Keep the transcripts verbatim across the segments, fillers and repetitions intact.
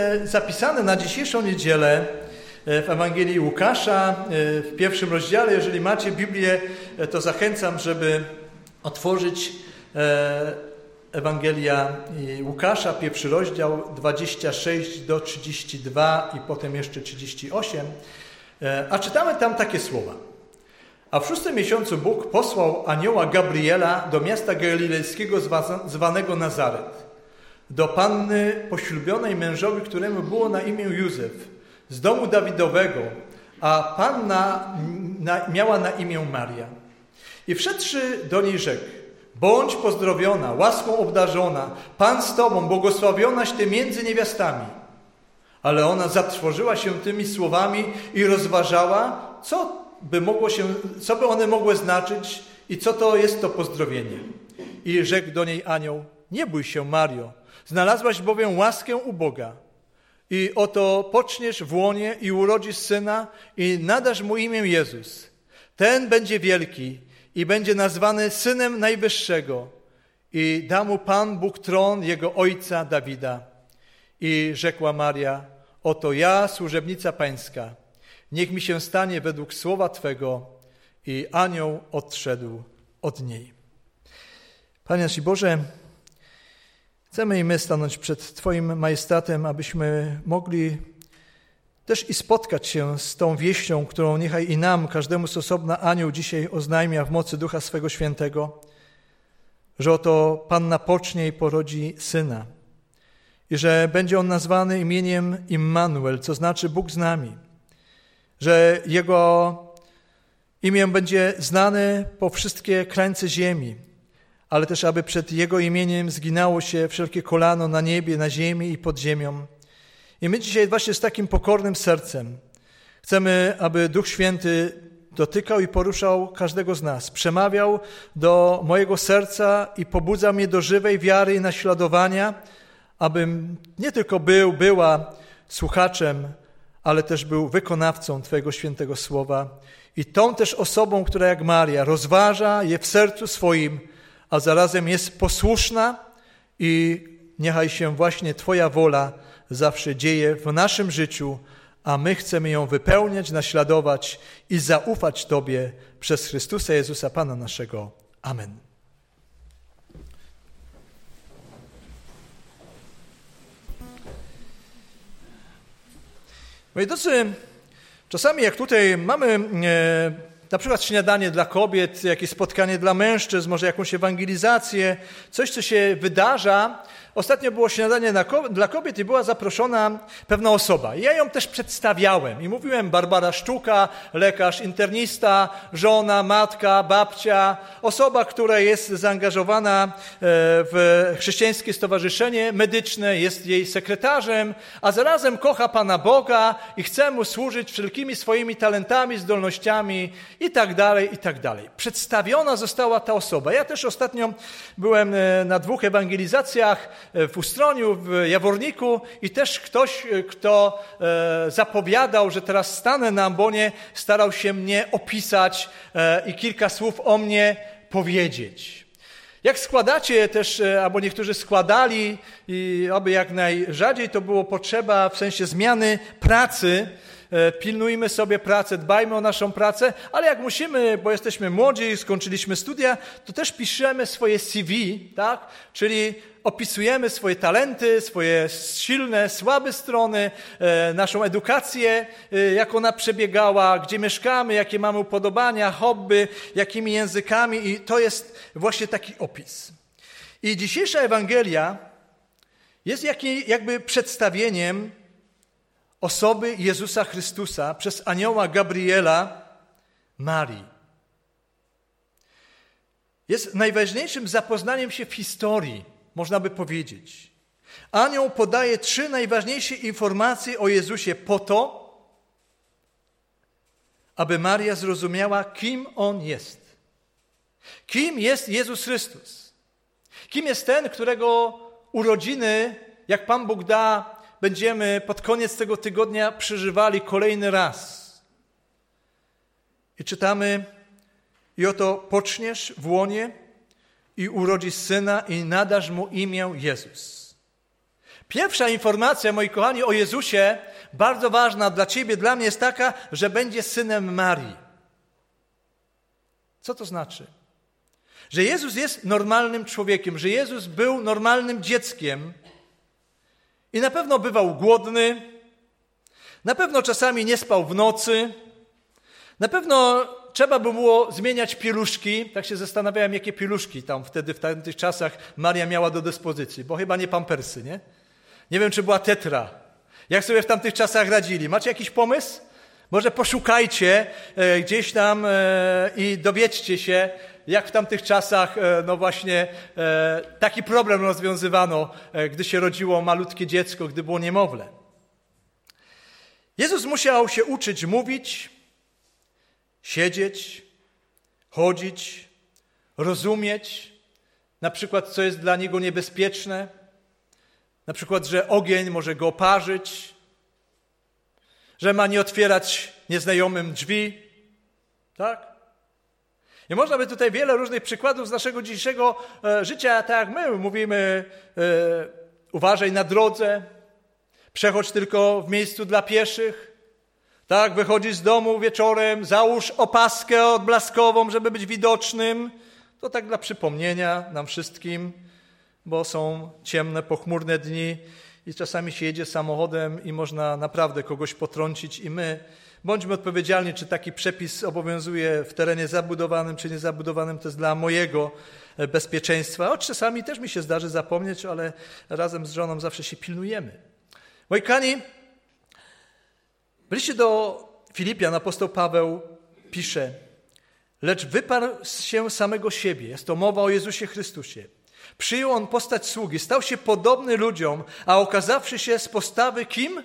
Zapisane na dzisiejszą niedzielę w Ewangelii Łukasza, w pierwszym rozdziale. Jeżeli macie Biblię, to zachęcam, żeby otworzyć Ewangelia Łukasza, pierwszy rozdział, dwadzieścia sześć do trzydziestu dwóch i potem jeszcze trzydzieści osiem. A czytamy tam takie słowa. A w szóstym miesiącu Bóg posłał anioła Gabriela do miasta galilejskiego zwanego Nazaret, do panny poślubionej mężowi, któremu było na imię Józef, z domu Dawidowego, a panna na, miała na imię Maria. I wszedłszy do niej rzekł: bądź pozdrowiona, łaską obdarzona, Pan z tobą, błogosławionaś ty między niewiastami. Ale ona zatrwożyła się tymi słowami i rozważała, co by mogło się, co by one mogły znaczyć i co to jest to pozdrowienie. I rzekł do niej anioł: nie bój się, Mario, znalazłaś bowiem łaskę u Boga. I oto poczniesz w łonie i urodzisz syna i nadasz mu imię Jezus. Ten będzie wielki i będzie nazwany Synem Najwyższego. I da mu Pan Bóg tron jego ojca Dawida. I rzekła Maria: oto ja, służebnica Pańska. Niech mi się stanie według słowa Twego. I anioł odszedł od niej. Panie nasz Boże, chcemy i my stanąć przed Twoim majestatem, abyśmy mogli też i spotkać się z tą wieścią, którą niechaj i nam, każdemu z osobna, anioł dzisiaj oznajmia w mocy Ducha swego Świętego, że oto Panna pocznie i porodzi syna i że będzie on nazwany imieniem Immanuel, co znaczy Bóg z nami, że jego imię będzie znane po wszystkie krańce ziemi, ale też aby przed Jego imieniem zginało się wszelkie kolano na niebie, na ziemi i pod ziemią. I my dzisiaj właśnie z takim pokornym sercem chcemy, aby Duch Święty dotykał i poruszał każdego z nas, przemawiał do mojego serca i pobudzał mnie do żywej wiary i naśladowania, abym nie tylko był, była słuchaczem, ale też był wykonawcą Twojego świętego słowa i tą też osobą, która jak Maria rozważa je w sercu swoim, a zarazem jest posłuszna i niechaj się właśnie Twoja wola zawsze dzieje w naszym życiu, a my chcemy ją wypełniać, naśladować i zaufać Tobie przez Chrystusa Jezusa Pana naszego. Amen. Moi drodzy, czasami jak tutaj mamy e, na przykład śniadanie dla kobiet, jakieś spotkanie dla mężczyzn, może jakąś ewangelizację, coś, co się wydarza. Ostatnio było śniadanie dla kobiet i była zaproszona pewna osoba. I ja ją też przedstawiałem i mówiłem: Barbara Szczuka, lekarz internista, żona, matka, babcia, osoba, która jest zaangażowana w chrześcijańskie stowarzyszenie medyczne, jest jej sekretarzem, a zarazem kocha Pana Boga i chce Mu służyć wszelkimi swoimi talentami, zdolnościami i tak dalej, i tak dalej. Przedstawiona została ta osoba. Ja też ostatnio byłem na dwóch ewangelizacjach w Ustroniu, w Jaworniku i też ktoś, kto zapowiadał, że teraz stanę na ambonie, starał się mnie opisać i kilka słów o mnie powiedzieć. Jak składacie też, albo niektórzy składali i aby jak najrzadziej to było potrzeba w sensie zmiany pracy, pilnujmy sobie pracę, dbajmy o naszą pracę, ale jak musimy, bo jesteśmy młodzi, skończyliśmy studia, to też piszemy swoje C V, tak? Czyli opisujemy swoje talenty, swoje silne, słabe strony, e, naszą edukację, e, jak ona przebiegała, gdzie mieszkamy, jakie mamy upodobania, hobby, jakimi językami i to jest właśnie taki opis. I dzisiejsza Ewangelia jest jaki, jakby przedstawieniem osoby Jezusa Chrystusa przez anioła Gabriela Marii. Jest najważniejszym zapoznaniem się w historii, można by powiedzieć. Anioł podaje trzy najważniejsze informacje o Jezusie po to, aby Maria zrozumiała, kim On jest. Kim jest Jezus Chrystus? Kim jest ten, którego urodziny, jak Pan Bóg da, będziemy pod koniec tego tygodnia przeżywali kolejny raz. I czytamy: i oto poczniesz w łonie i urodzisz syna i nadasz mu imię Jezus. Pierwsza informacja, moi kochani, o Jezusie, bardzo ważna dla ciebie, dla mnie jest taka, że będzie synem Marii. Co to znaczy? Że Jezus jest normalnym człowiekiem, że Jezus był normalnym dzieckiem i na pewno bywał głodny, na pewno czasami nie spał w nocy, na pewno trzeba by było zmieniać pieluszki. Tak się zastanawiałem, jakie pieluszki tam wtedy w tamtych czasach Maria miała do dyspozycji, bo chyba nie pampersy, nie? Nie wiem, czy była tetra. Jak sobie w tamtych czasach radzili? Macie jakiś pomysł? Może poszukajcie e, gdzieś tam e, i dowiedzcie się, jak w tamtych czasach e, no właśnie e, taki problem rozwiązywano, e, gdy się rodziło malutkie dziecko, gdy było niemowlę. Jezus musiał się uczyć mówić, siedzieć, chodzić, rozumieć, na przykład co jest dla niego niebezpieczne, na przykład, że ogień może go oparzyć, że ma nie otwierać nieznajomym drzwi, tak? I można by tutaj wiele różnych przykładów z naszego dzisiejszego e, życia, tak jak my mówimy, e, uważaj na drodze, przechodź tylko w miejscu dla pieszych, tak? Wychodzisz z domu wieczorem, załóż opaskę odblaskową, żeby być widocznym. To tak dla przypomnienia nam wszystkim, bo są ciemne, pochmurne dni i czasami się jedzie samochodem i można naprawdę kogoś potrącić i my bądźmy odpowiedzialni, czy taki przepis obowiązuje w terenie zabudowanym, czy niezabudowanym, to jest dla mojego bezpieczeństwa. Choć czasami też mi się zdarzy zapomnieć, ale razem z żoną zawsze się pilnujemy. Moi kochani, w liście do Filipian apostoł Paweł pisze: lecz wyparł się samego siebie. Jest to mowa o Jezusie Chrystusie. Przyjął on postać sługi, stał się podobny ludziom, a okazawszy się z postawy kim?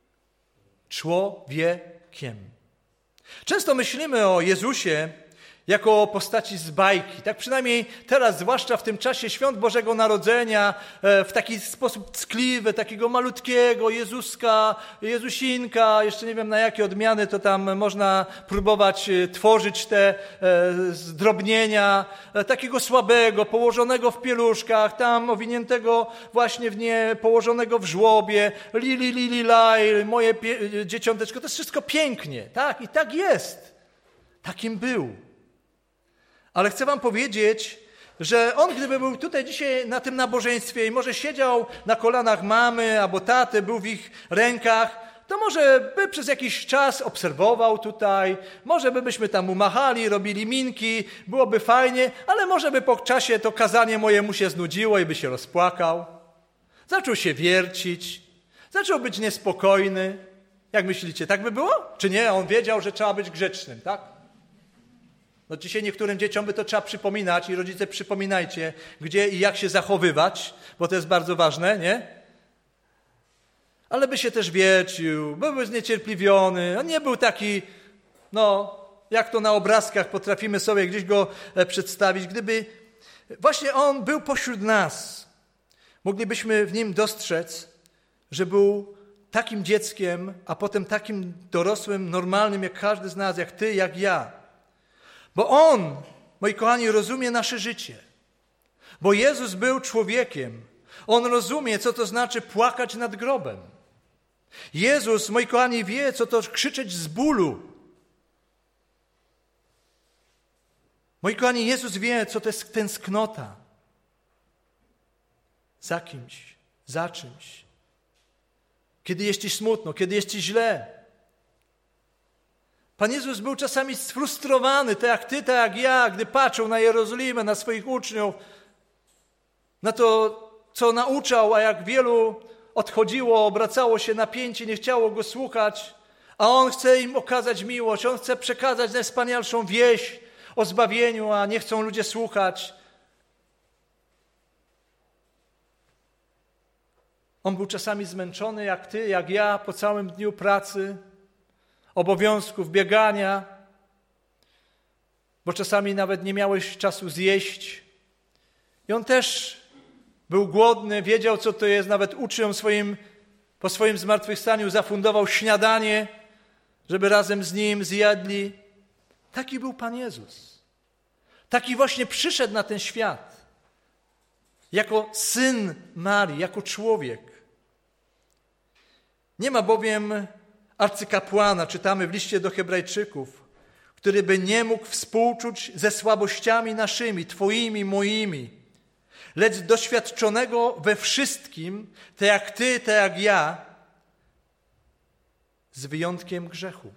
Człowiekiem. Często myślimy o Jezusie jako o postaci z bajki. Tak przynajmniej teraz, zwłaszcza w tym czasie świąt Bożego Narodzenia, w taki sposób ckliwy, takiego malutkiego Jezuska, Jezusinka, jeszcze nie wiem na jakie odmiany to tam można próbować tworzyć te zdrobnienia, takiego słabego, położonego w pieluszkach, tam owiniętego właśnie w nie, położonego w żłobie, li, li, li, li, laj, moje pie- dzieciąteczko, to jest wszystko pięknie, tak? I tak jest. Takim był. Ale chcę wam powiedzieć, że on gdyby był tutaj dzisiaj na tym nabożeństwie i może siedział na kolanach mamy albo taty, był w ich rękach, to może by przez jakiś czas obserwował tutaj, może by byśmy tam mu machali, robili minki, byłoby fajnie, ale może by po czasie to kazanie moje mu się znudziło i by się rozpłakał. Zaczął się wiercić, zaczął być niespokojny. Jak myślicie, tak by było? Czy nie? On wiedział, że trzeba być grzecznym, tak? No dzisiaj niektórym dzieciom by to trzeba przypominać i rodzice przypominajcie, gdzie i jak się zachowywać, bo to jest bardzo ważne, nie? Ale by się też wiercił, byłby zniecierpliwiony, on nie był taki, no, jak to na obrazkach potrafimy sobie gdzieś go przedstawić. Gdyby właśnie on był pośród nas, moglibyśmy w nim dostrzec, że był takim dzieckiem, a potem takim dorosłym, normalnym, jak każdy z nas, jak ty, jak ja. Bo On, moi kochani, rozumie nasze życie. Bo Jezus był człowiekiem. On rozumie, co to znaczy płakać nad grobem. Jezus, moi kochani, wie, co to krzyczeć z bólu. Moi kochani, Jezus wie, co to jest tęsknota. Za kimś, za czymś. Kiedy jest ci smutno, kiedy jest ci źle. Pan Jezus był czasami sfrustrowany, tak jak ty, tak jak ja, gdy patrzył na Jerozolimę, na swoich uczniów, na to, co nauczał, a jak wielu odchodziło, obracało się napięcie, nie chciało go słuchać, a On chce im okazać miłość, On chce przekazać najwspanialszą wieść o zbawieniu, a nie chcą ludzie słuchać. On był czasami zmęczony, jak ty, jak ja, po całym dniu pracy, obowiązków, biegania, bo czasami nawet nie miałeś czasu zjeść. I on też był głodny, wiedział, co to jest, nawet uczniom swoim, po swoim zmartwychwstaniu zafundował śniadanie, żeby razem z nim zjadli. Taki był Pan Jezus. Taki właśnie przyszedł na ten świat. Jako syn Marii, jako człowiek. Nie ma bowiem arcykapłana, czytamy w liście do Hebrajczyków, który by nie mógł współczuć ze słabościami naszymi, Twoimi, moimi, lecz doświadczonego we wszystkim, tak jak Ty, tak jak ja, z wyjątkiem grzechu.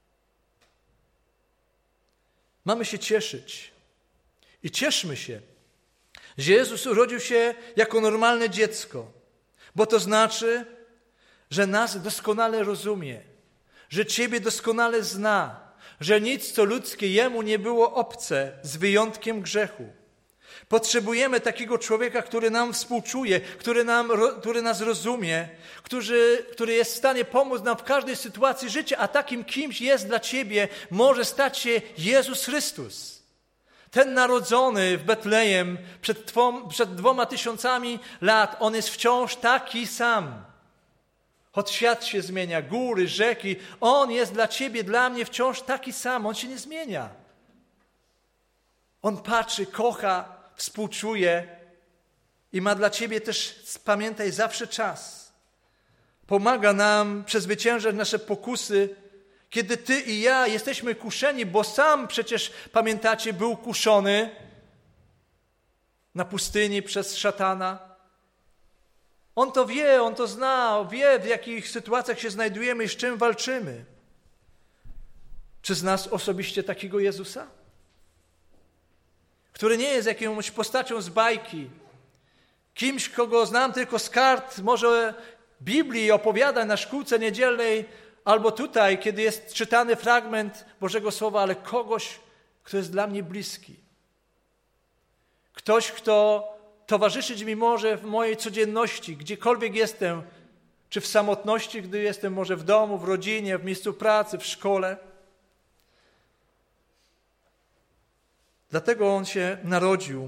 Mamy się cieszyć i cieszmy się, że Jezus urodził się jako normalne dziecko, bo to znaczy, że nas doskonale rozumie, że Ciebie doskonale zna, że nic, co ludzkie, Jemu nie było obce, z wyjątkiem grzechu. Potrzebujemy takiego człowieka, który nam współczuje, który, nam, który nas rozumie, który, który jest w stanie pomóc nam w każdej sytuacji życia, a takim kimś jest dla Ciebie, może stać się Jezus Chrystus. Ten narodzony w Betlejem przed, twą, przed dwoma tysiącami lat, On jest wciąż taki sam. Choć świat się zmienia, góry, rzeki, On jest dla Ciebie, dla mnie wciąż taki sam. On się nie zmienia. On patrzy, kocha, współczuje i ma dla Ciebie też, pamiętaj, zawsze czas. Pomaga nam przezwyciężać nasze pokusy, kiedy Ty i ja jesteśmy kuszeni, bo sam przecież, pamiętacie, był kuszony na pustyni przez szatana. On to wie, On to zna, wie, w jakich sytuacjach się znajdujemy i z czym walczymy. Czy znasz osobiście takiego Jezusa? Który nie jest jakąś postacią z bajki, kimś, kogo znam tylko z kart, może Biblii opowiada na szkółce niedzielnej, albo tutaj, kiedy jest czytany fragment Bożego Słowa, ale kogoś, kto jest dla mnie bliski. Ktoś, kto towarzyszyć mi może w mojej codzienności, gdziekolwiek jestem, czy w samotności, gdy jestem może w domu, w rodzinie, w miejscu pracy, w szkole. Dlatego On się narodził,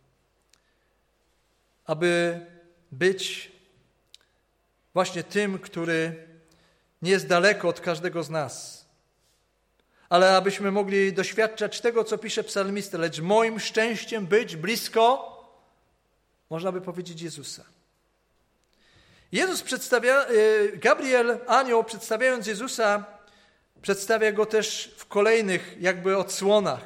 aby być właśnie tym, który nie jest daleko od każdego z nas, ale abyśmy mogli doświadczać tego, co pisze psalmista, lecz moim szczęściem być blisko, można by powiedzieć, Jezusa. Jezus przedstawia, Gabriel, anioł, przedstawiając Jezusa, przedstawia Go też w kolejnych jakby odsłonach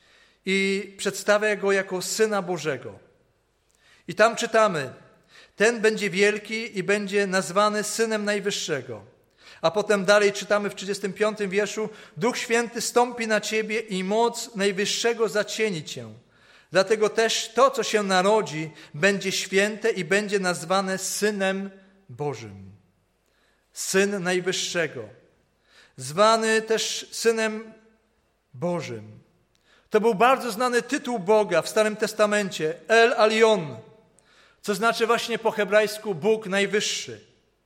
i przedstawia Go jako Syna Bożego. I tam czytamy, ten będzie wielki i będzie nazwany Synem Najwyższego. A potem dalej czytamy w trzydziestym piątym wierszu, Duch Święty stąpi na Ciebie i moc Najwyższego zacieni Cię. Dlatego też to, co się narodzi, będzie święte i będzie nazwane Synem Bożym. Syn Najwyższego. Zwany też Synem Bożym. To był bardzo znany tytuł Boga w Starym Testamencie, El Elyon, co znaczy właśnie po hebrajsku Bóg Najwyższy.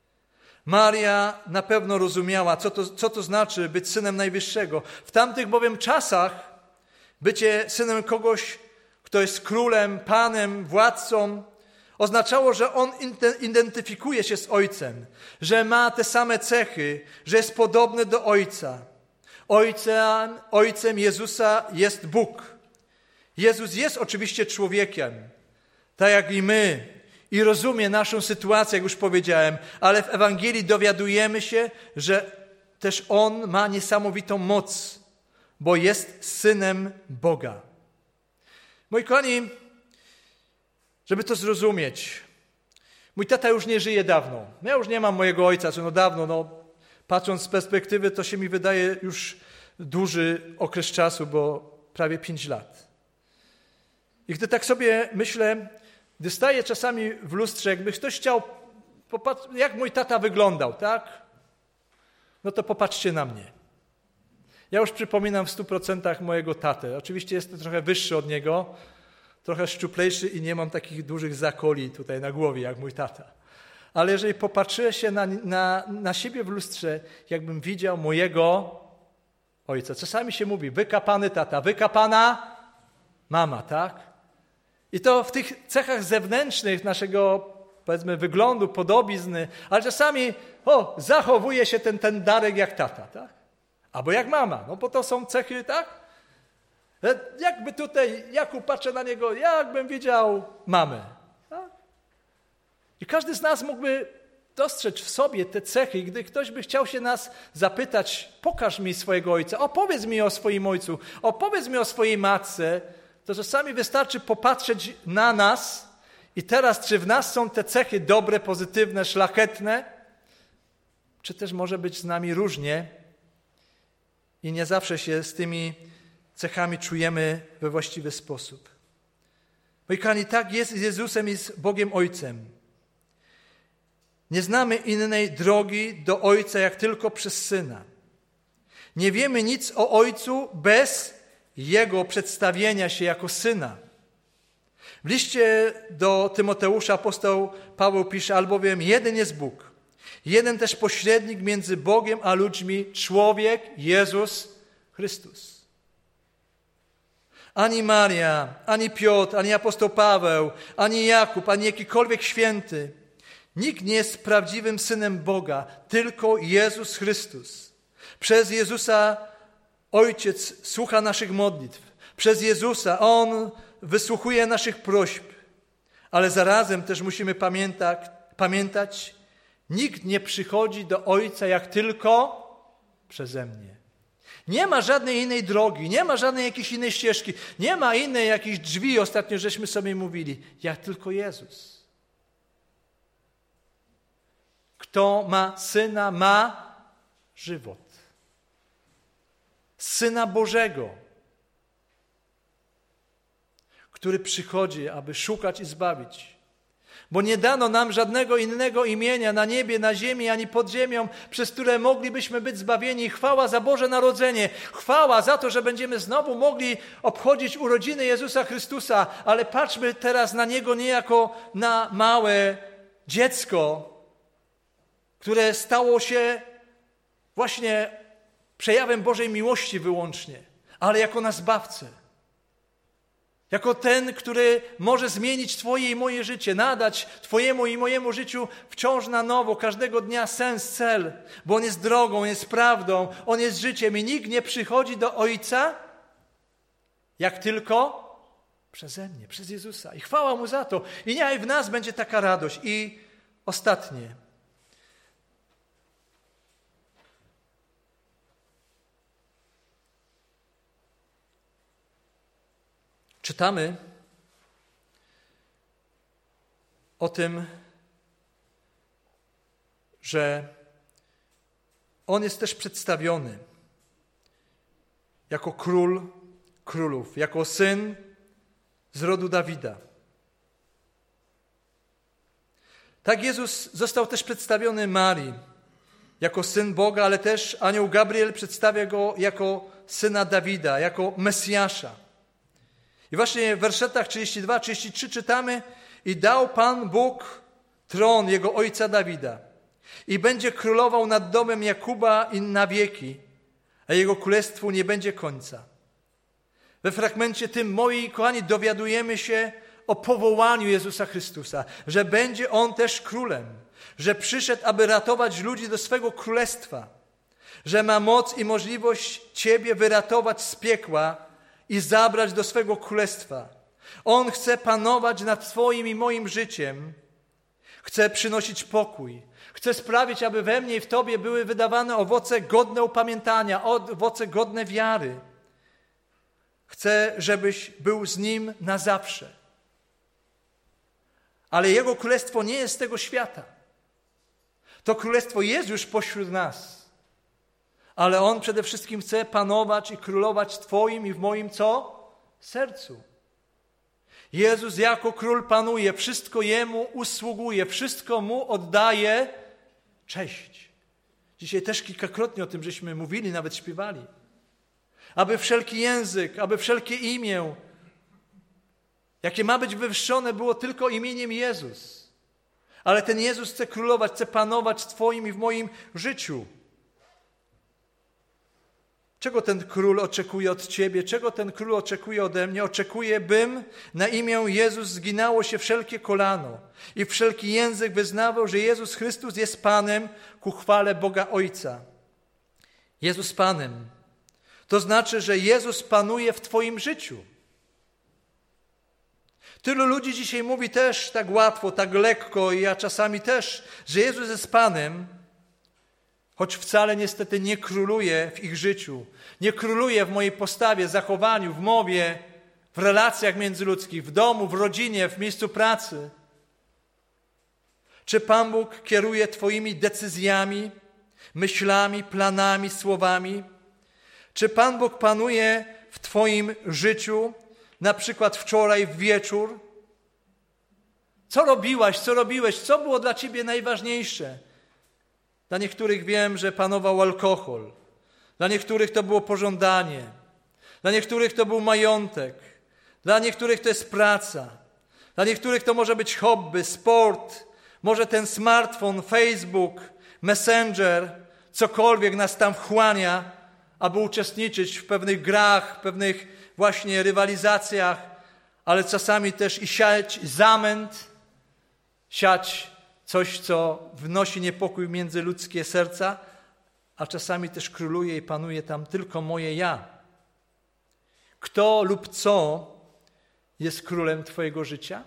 Maria na pewno rozumiała, co to, co to znaczy być Synem Najwyższego. W tamtych bowiem czasach bycie synem kogoś, kto jest królem, panem, władcą, oznaczało, że on identyfikuje się z Ojcem, że ma te same cechy, że jest podobny do Ojca. Ojcem, ojcem Jezusa jest Bóg. Jezus jest oczywiście człowiekiem, tak jak i my, i rozumie naszą sytuację, jak już powiedziałem, ale w Ewangelii dowiadujemy się, że też On ma niesamowitą moc, bo jest Synem Boga. Moi kochani, żeby to zrozumieć, mój tata już nie żyje dawno. Ja już nie mam mojego ojca, co no dawno, no patrząc z perspektywy, to się mi wydaje już duży okres czasu, bo prawie pięć lat. I gdy tak sobie myślę, gdy staję czasami w lustrze, jakby ktoś chciał, popatrz, jak mój tata wyglądał, tak? No to popatrzcie na mnie. Ja już przypominam w stu procentach mojego tatę. Oczywiście jestem trochę wyższy od niego, trochę szczuplejszy i nie mam takich dużych zakoli tutaj na głowie, jak mój tata. Ale jeżeli popatrzyłem się na, na, na siebie w lustrze, jakbym widział mojego ojca. Czasami się mówi, wykapany tata, wykapana mama, tak? I to w tych cechach zewnętrznych naszego, powiedzmy, wyglądu, podobizny, ale czasami, o, zachowuje się ten, ten Darek jak tata, tak? Albo jak mama, no bo to są cechy, tak? Jakby tutaj, jak patrzę na niego, jakbym widział mamę. Tak? I każdy z nas mógłby dostrzec w sobie te cechy. Gdy ktoś by chciał się nas zapytać, pokaż mi swojego ojca, opowiedz mi o swoim ojcu, opowiedz mi o swojej matce, to czasami wystarczy popatrzeć na nas i teraz, czy w nas są te cechy dobre, pozytywne, szlachetne, czy też może być z nami różnie i nie zawsze się z tymi cechami czujemy we właściwy sposób. Moi kochani, tak jest z Jezusem i z Bogiem Ojcem. Nie znamy innej drogi do Ojca, jak tylko przez Syna. Nie wiemy nic o Ojcu bez Jego przedstawienia się jako Syna. W liście do Tymoteusza apostoł Paweł pisze, albowiem jeden jest Bóg, jeden też pośrednik między Bogiem a ludźmi, człowiek Jezus Chrystus. Ani Maria, ani Piotr, ani apostoł Paweł, ani Jakub, ani jakikolwiek święty, nikt nie jest prawdziwym synem Boga, tylko Jezus Chrystus. Przez Jezusa Ojciec słucha naszych modlitw. Przez Jezusa On wysłuchuje naszych prośb. Ale zarazem też musimy pamiętać, pamiętać, nikt nie przychodzi do Ojca jak tylko przeze mnie. Nie ma żadnej innej drogi, nie ma żadnej jakiejś innej ścieżki, nie ma innej jakiejś drzwi, ostatnio żeśmy sobie mówili, jak tylko Jezus. Kto ma Syna, ma żywot. Syna Bożego, który przychodzi, aby szukać i zbawić. Bo nie dano nam żadnego innego imienia na niebie, na ziemi, ani pod ziemią, przez które moglibyśmy być zbawieni. Chwała za Boże Narodzenie. Chwała za to, że będziemy znowu mogli obchodzić urodziny Jezusa Chrystusa. Ale patrzmy teraz na Niego nie jako na małe dziecko, które stało się właśnie przejawem Bożej miłości wyłącznie, ale jako na Zbawcę. Jako ten, który może zmienić Twoje i moje życie, nadać Twojemu i mojemu życiu wciąż na nowo, każdego dnia sens, cel, bo On jest drogą, On jest prawdą, On jest życiem i nikt nie przychodzi do Ojca, jak tylko przeze mnie, przez Jezusa. I chwała Mu za to. I niechaj w nas będzie taka radość. I ostatnie. Czytamy o tym, że On jest też przedstawiony jako król królów, jako syn z rodu Dawida. Tak Jezus został też przedstawiony Marii jako syn Boga, ale też anioł Gabriel przedstawia Go jako syna Dawida, jako Mesjasza. I właśnie w wersetach trzydzieści dwa trzydzieści trzy czytamy: i dał Pan Bóg tron Jego ojca Dawida i będzie królował nad domem Jakuba i na wieki, a Jego królestwu nie będzie końca. We fragmencie tym, moi kochani, dowiadujemy się o powołaniu Jezusa Chrystusa, że będzie On też królem, że przyszedł, aby ratować ludzi do swego królestwa, że ma moc i możliwość Ciebie wyratować z piekła i zabrać do swego królestwa. On chce panować nad Twoim i moim życiem. Chce przynosić pokój. Chce sprawić, aby we mnie i w Tobie były wydawane owoce godne upamiętania, owoce godne wiary. Chce, żebyś był z Nim na zawsze. Ale Jego królestwo nie jest z tego świata. To królestwo jest już pośród nas. Ale On przede wszystkim chce panować i królować w Twoim i w moim co? Sercu. Jezus jako król panuje, wszystko Jemu usługuje, wszystko Mu oddaje cześć. Dzisiaj też kilkakrotnie o tym żeśmy mówili, nawet śpiewali. Aby wszelki język, aby wszelkie imię, jakie ma być wywyższone, było tylko imieniem Jezus. Ale ten Jezus chce królować, chce panować w Twoim i w moim życiu. Czego ten król oczekuje od Ciebie? Czego ten król oczekuje ode mnie? Oczekuje, bym na imię Jezus zginało się wszelkie kolano i wszelki język wyznawał, że Jezus Chrystus jest Panem ku chwale Boga Ojca. Jezus Panem. To znaczy, że Jezus panuje w Twoim życiu. Tylu ludzi dzisiaj mówi też tak łatwo, tak lekko i ja czasami też, że Jezus jest Panem, choć wcale niestety nie króluje w ich życiu. Nie króluje w mojej postawie, zachowaniu, w mowie, w relacjach międzyludzkich, w domu, w rodzinie, w miejscu pracy. Czy Pan Bóg kieruje Twoimi decyzjami, myślami, planami, słowami? Czy Pan Bóg panuje w Twoim życiu, na przykład wczoraj w wieczór? Co robiłaś, co robiłeś, co było dla Ciebie najważniejsze? Dla niektórych wiem, że panował alkohol. Dla niektórych to było pożądanie. Dla niektórych to był majątek. Dla niektórych to jest praca. Dla niektórych to może być hobby, sport, może ten smartfon, Facebook, Messenger, cokolwiek nas tam wchłania, aby uczestniczyć w pewnych grach, w pewnych właśnie rywalizacjach, ale czasami też i siać zamęt, siać coś, co wnosi niepokój między ludzkie serca, a czasami też króluje i panuje tam tylko moje ja. Kto lub co jest królem Twojego życia?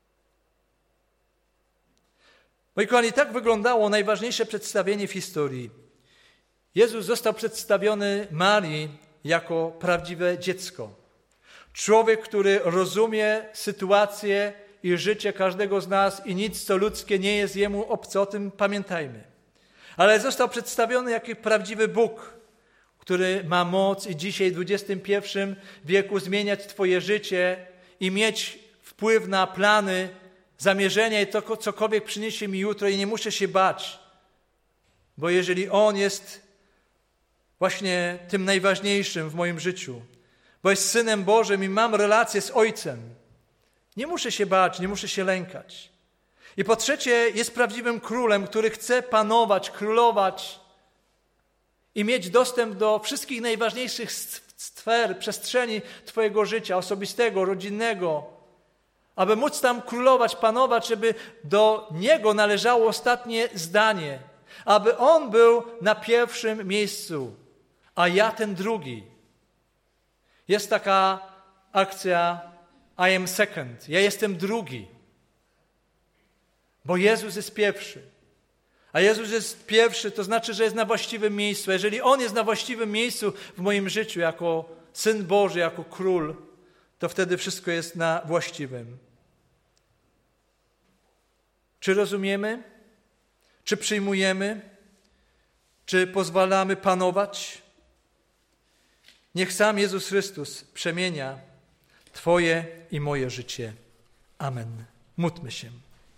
Moi kochani, tak wyglądało najważniejsze przedstawienie w historii. Jezus został przedstawiony Marii jako prawdziwe dziecko. Człowiek, który rozumie sytuację i życie każdego z nas i nic, co ludzkie, nie jest Jemu obce. O tym pamiętajmy. Ale został przedstawiony jako prawdziwy Bóg, który ma moc i dzisiaj w dwudziestym pierwszym wieku zmieniać Twoje życie i mieć wpływ na plany, zamierzenia i to, cokolwiek przyniesie mi jutro i nie muszę się bać. Bo jeżeli On jest właśnie tym najważniejszym w moim życiu, bo jest Synem Bożym i mam relację z Ojcem, nie muszę się bać, nie muszę się lękać. I po trzecie, jest prawdziwym królem, który chce panować, królować i mieć dostęp do wszystkich najważniejszych sfer, przestrzeni Twojego życia osobistego, rodzinnego, aby móc tam królować, panować, żeby do Niego należało ostatnie zdanie, aby On był na pierwszym miejscu, a ja ten drugi. Jest taka akcja I am second, ja jestem drugi, bo Jezus jest pierwszy. A Jezus jest pierwszy, to znaczy, że jest na właściwym miejscu. Jeżeli On jest na właściwym miejscu w moim życiu jako Syn Boży, jako Król, to wtedy wszystko jest na właściwym. Czy rozumiemy? Czy przyjmujemy? Czy pozwalamy panować? Niech sam Jezus Chrystus przemienia Twoje i moje życie. Amen. Módlmy się.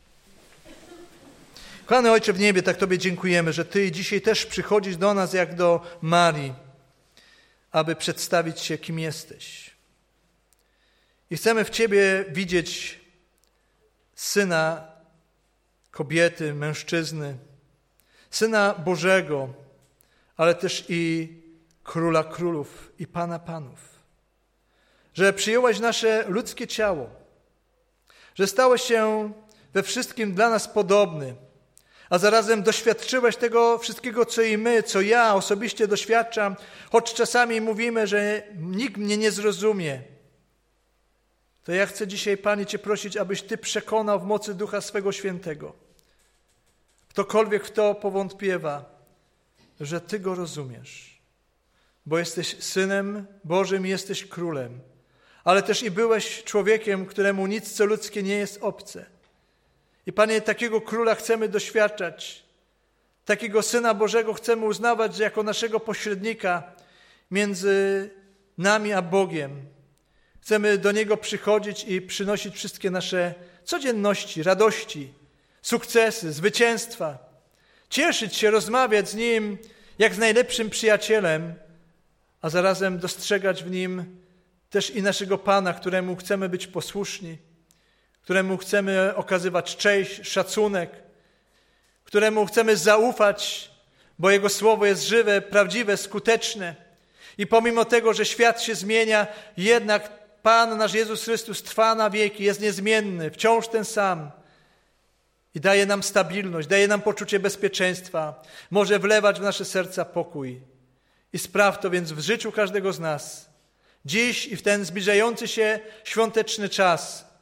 Kochany Ojcze w niebie, tak Tobie dziękujemy, że Ty dzisiaj też przychodzisz do nas jak do Marii, aby przedstawić się, kim jesteś. I chcemy w Ciebie widzieć Syna kobiety, mężczyzny, Syna Bożego, ale też i Króla Królów i Pana Panów. Że przyjąłeś nasze ludzkie ciało, że stałeś się we wszystkim dla nas podobny, a zarazem doświadczyłeś tego wszystkiego, co i my, co ja osobiście doświadczam, choć czasami mówimy, że nikt mnie nie zrozumie. To ja chcę dzisiaj, Panie, Cię prosić, abyś Ty przekonał w mocy Ducha swego Świętego. Ktokolwiek w to powątpiewa, że Ty Go rozumiesz, bo jesteś Synem Bożym i jesteś Królem, ale też i byłeś człowiekiem, któremu nic, co ludzkie, nie jest obce. I Panie, takiego Króla chcemy doświadczać, takiego Syna Bożego chcemy uznawać jako naszego pośrednika między nami a Bogiem. Chcemy do Niego przychodzić i przynosić wszystkie nasze codzienności, radości, sukcesy, zwycięstwa. Cieszyć się, rozmawiać z Nim jak z najlepszym przyjacielem, a zarazem dostrzegać w Nim też i naszego Pana, któremu chcemy być posłuszni, któremu chcemy okazywać cześć, szacunek, któremu chcemy zaufać, bo Jego Słowo jest żywe, prawdziwe, skuteczne. I pomimo tego, że świat się zmienia, jednak Pan nasz Jezus Chrystus trwa na wieki, jest niezmienny, wciąż ten sam. I daje nam stabilność, daje nam poczucie bezpieczeństwa, może wlewać w nasze serca pokój. I spraw to więc w życiu każdego z nas, dziś i w ten zbliżający się świąteczny czas,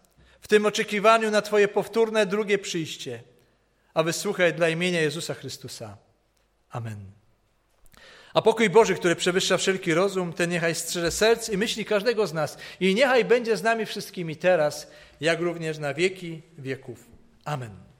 w tym oczekiwaniu na Twoje powtórne drugie przyjście, a wysłuchaj dla imienia Jezusa Chrystusa. Amen. A pokój Boży, który przewyższa wszelki rozum, ten niechaj strzeże serc i myśli każdego z nas i niechaj będzie z nami wszystkimi teraz, jak również na wieki wieków. Amen.